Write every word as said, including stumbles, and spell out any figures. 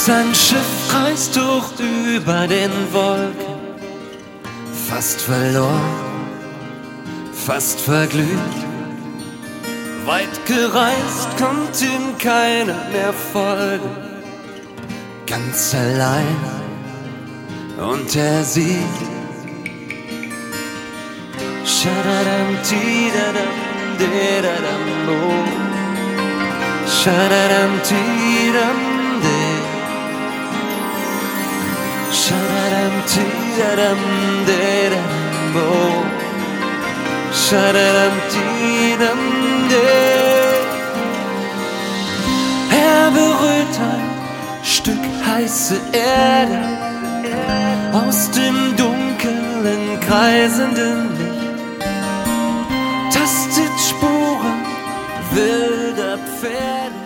Sein Schiff kreist hoch über den Wolken, fast verloren, fast verglüht. Weit gereist, konnte ihm keiner mehr folgen, ganz allein, und er sieht Shadadam, tidadam, dedadam, oh. Shadadam, tidam, de. Shadadam, tidadam, dedadam, oh. Shadadam, tidam, de. Er berührt ein Stück heiße Erde aus dem dunklen, kreisenden Licht, tastet Spuren wilder Pferde.